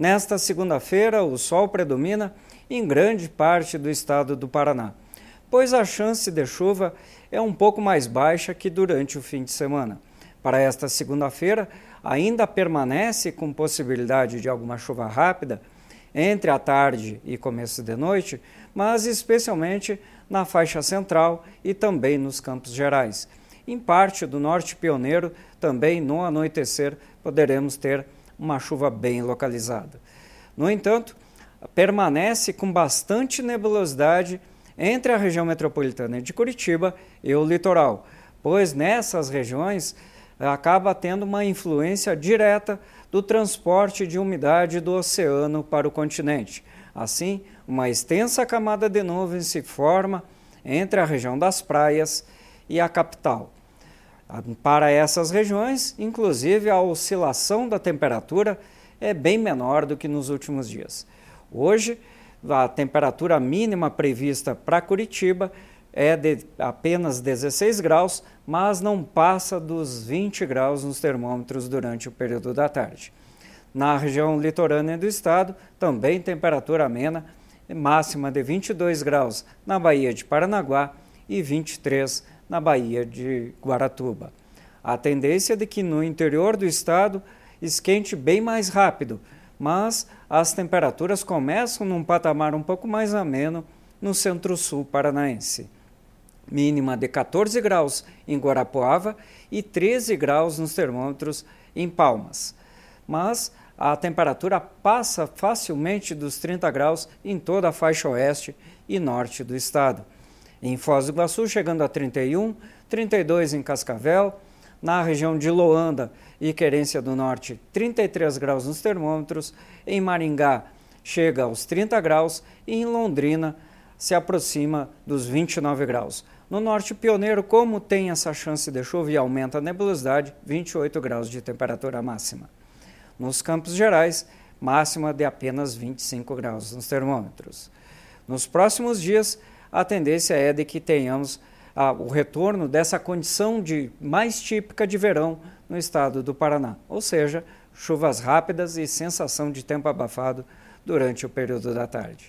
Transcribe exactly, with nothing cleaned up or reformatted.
Nesta segunda-feira, o sol predomina em grande parte do estado do Paraná, pois a chance de chuva é um pouco mais baixa que durante o fim de semana. Para esta segunda-feira, ainda permanece com possibilidade de alguma chuva rápida entre a tarde e começo de noite, mas especialmente na faixa central e também nos Campos Gerais. Em parte do norte pioneiro, também no anoitecer, poderemos ter uma chuva bem localizada. No entanto, permanece com bastante nebulosidade entre a região metropolitana de Curitiba e o litoral, pois nessas regiões acaba tendo uma influência direta do transporte de umidade do oceano para o continente. Assim, uma extensa camada de nuvens se forma entre a região das praias e a capital. Para essas regiões, inclusive, a oscilação da temperatura é bem menor do que nos últimos dias. Hoje, a temperatura mínima prevista para Curitiba é de apenas dezesseis graus, mas não passa dos vinte graus nos termômetros durante o período da tarde. Na região litorânea do estado, também temperatura amena, máxima de vinte e dois graus na Baía de Paranaguá e vinte e três na Baía de Guaratuba. A tendência é de que no interior do estado esquente bem mais rápido, mas as temperaturas começam num patamar um pouco mais ameno no centro-sul paranaense. Mínima de quatorze graus em Guarapuava e treze graus nos termômetros em Palmas. Mas a temperatura passa facilmente dos trinta graus em toda a faixa oeste e norte do estado. Em Foz do Iguaçu chegando a trinta e um, trinta e dois em Cascavel, na região de Loanda e Querência do Norte, trinta e três graus nos termômetros, em Maringá chega aos trinta graus e em Londrina se aproxima dos vinte e nove graus. No norte pioneiro, como tem essa chance de chuva e aumenta a nebulosidade, vinte e oito graus de temperatura máxima. Nos Campos Gerais, máxima de apenas vinte e cinco graus nos termômetros. Nos próximos dias, a tendência é de que tenhamos ah, o retorno dessa condição de mais típica de verão no estado do Paraná, ou seja, chuvas rápidas e sensação de tempo abafado durante o período da tarde.